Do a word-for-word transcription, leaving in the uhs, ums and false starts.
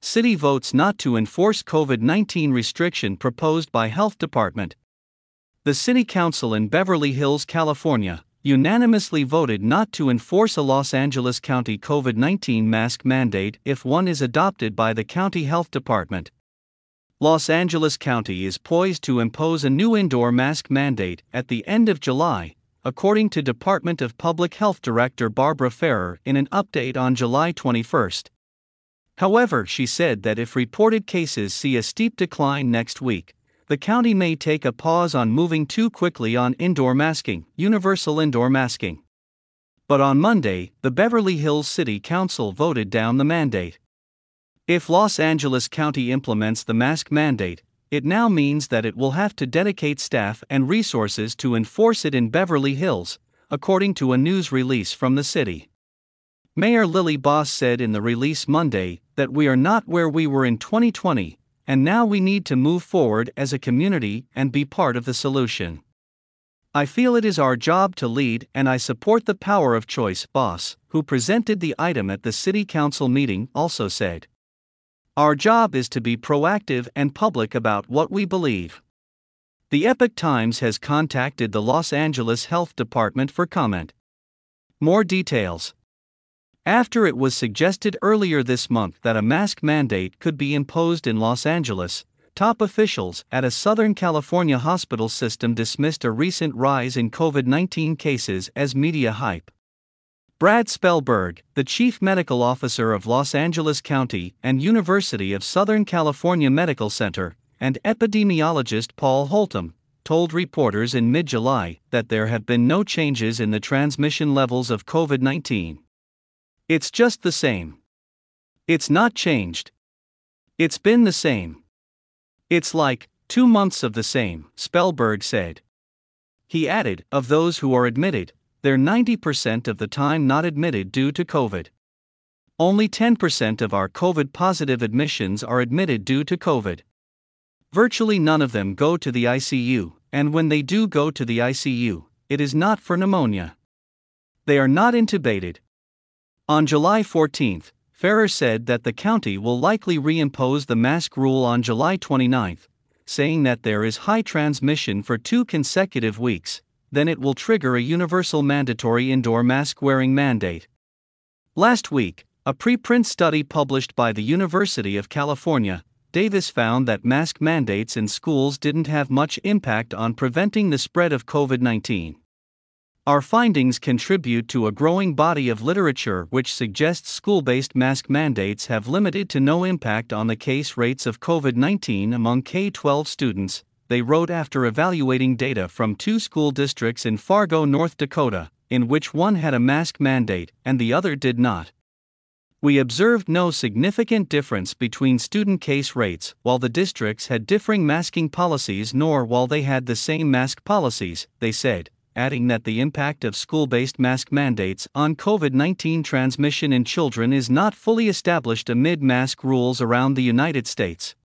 City votes not to enforce COVID nineteen restriction proposed by Health Department. The City Council in Beverly Hills, California, unanimously voted not to enforce a Los Angeles County COVID nineteen mask mandate if one is adopted by the county health department. Los Angeles County is poised to impose a new indoor mask mandate at the end of July, according to Department of Public Health Director Barbara Ferrer in an update on July twenty-first. However, she said that if reported cases see a steep decline next week, the county may take a pause on moving too quickly on indoor masking, universal indoor masking. But on Monday, the Beverly Hills City Council voted down the mandate. If Los Angeles County implements the mask mandate, it now means that it will have to dedicate staff and resources to enforce it in Beverly Hills, according to a news release from the city. Mayor Lily Boss said in the release Monday that we are not where we were in twenty twenty, and now we need to move forward as a community and be part of the solution. I feel it is our job to lead, and I support the power of choice, Boss, who presented the item at the City Council meeting, also said. Our job is to be proactive and public about what we believe. The Epoch Times has contacted the Los Angeles Health Department for comment. More details. After it was suggested earlier this month that a mask mandate could be imposed in Los Angeles, top officials at a Southern California hospital system dismissed a recent rise in COVID nineteen cases as media hype. Brad Spellberg, the chief medical officer of Los Angeles County and University of Southern California Medical Center, and epidemiologist Paul Holtom, told reporters in mid-July that there have been no changes in the transmission levels of COVID nineteen. It's just the same. It's not changed. It's been the same. It's like two months of the same, Spellberg said. He added, of those who are admitted, they're ninety percent of the time not admitted due to COVID. Only ten percent of our COVID-positive admissions are admitted due to COVID. Virtually none of them go to the I C U, and when they do go to the I C U, it is not for pneumonia. They are not intubated. On July fourteenth, Ferrer said that the county will likely reimpose the mask rule on July twenty-ninth, saying that there is high transmission for two consecutive weeks, then it will trigger a universal mandatory indoor mask-wearing mandate. Last week, a preprint study published by the University of California, Davis found that mask mandates in schools didn't have much impact on preventing the spread of COVID nineteen. Our findings contribute to a growing body of literature which suggests school-based mask mandates have limited to no impact on the case rates of COVID nineteen among K through twelve students, they wrote after evaluating data from two school districts in Fargo, North Dakota, in which one had a mask mandate and the other did not. We observed no significant difference between student case rates while the districts had differing masking policies nor while they had the same mask policies, they said, adding that the impact of school-based mask mandates on COVID nineteen transmission in children is not fully established amid mask rules around the United States.